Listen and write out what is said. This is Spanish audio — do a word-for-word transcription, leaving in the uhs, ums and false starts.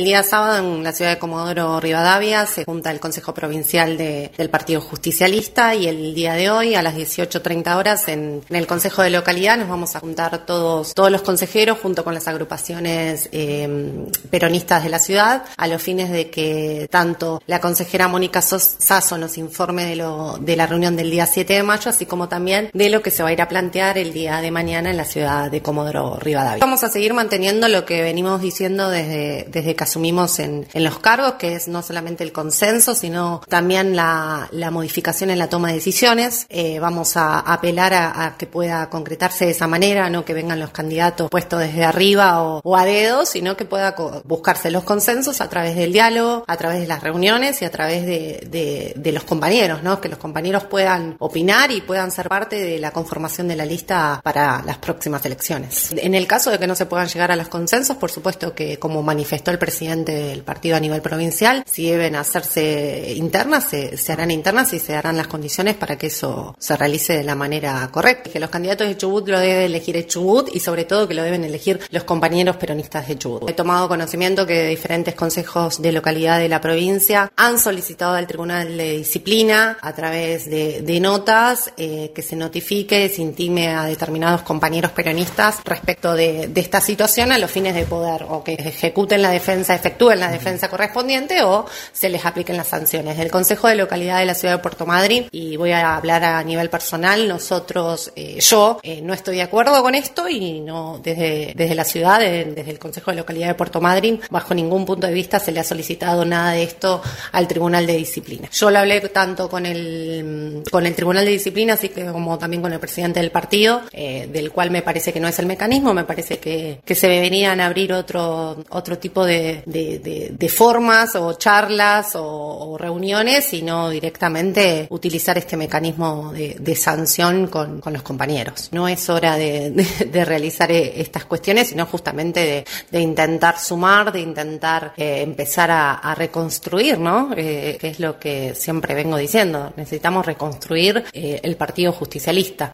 El día sábado en la ciudad de Comodoro Rivadavia se junta el Consejo Provincial de, del Partido Justicialista y el día de hoy a las dieciocho treinta horas en, en el Consejo de Localidad nos vamos a juntar todos, todos los consejeros junto con las agrupaciones eh, peronistas de la ciudad a los fines de que tanto la consejera Mónica Sasso nos informe de, lo, de la reunión del día siete de mayo, así como también de lo que se va a ir a plantear el día de mañana en la ciudad de Comodoro Rivadavia. Vamos a seguir manteniendo lo que venimos diciendo desde, desde que asumimos en, en los cargos, que es no solamente el consenso, sino también la, la modificación en la toma de decisiones. Eh, vamos a, a apelar a, a que pueda concretarse de esa manera, no que vengan los candidatos puestos desde arriba o, o a dedo, sino que pueda co- buscarse los consensos a través del diálogo, a través de las reuniones y a través de, de, de los compañeros, ¿no? Que los compañeros puedan opinar y puedan ser parte de la conformación de la lista para las próximas elecciones. En el caso de que no se puedan llegar a los consensos, por supuesto que, como manifestó el presidente del partido a nivel provincial, si deben hacerse internas, se, se harán internas y se darán las condiciones para que eso se realice de la manera correcta. Que los candidatos de Chubut lo debe elegir el Chubut y sobre todo que lo deben elegir los compañeros peronistas de Chubut. He tomado conocimiento que diferentes consejos de localidad de la provincia han solicitado al Tribunal de Disciplina a través de, de notas eh, que se notifique, se intime a determinados compañeros peronistas respecto de, de esta situación a los fines de poder o que ejecuten la defensa, efectúen la defensa correspondiente o se les apliquen las sanciones. El Consejo de Localidad de la Ciudad de Puerto Madryn, y voy a hablar a nivel personal, nosotros, eh, yo eh, no estoy de acuerdo con esto y no desde, desde la ciudad, de, desde el Consejo de Localidad de Puerto Madryn, bajo ningún punto de vista se le ha solicitado nada de esto al Tribunal de Disciplina. Yo lo hablé tanto con el, con el Tribunal de Disciplina, así que como también con el presidente del partido, eh, del cual me parece que no es el mecanismo, me parece que, que se deberían abrir otro, otro tipo de, de, de, de formas o charlas o, o reuniones y no directamente utilizar este mecanismo de, de sanción con, con los compañeros. No es hora de, de, de realizar estas cuestiones, sino justamente de, de intentar sumar, de intentar eh, empezar a, a reconstruir, ¿no? Eh, que es lo que siempre vengo diciendo. Necesitamos reconstruir eh, el Partido Justicialista.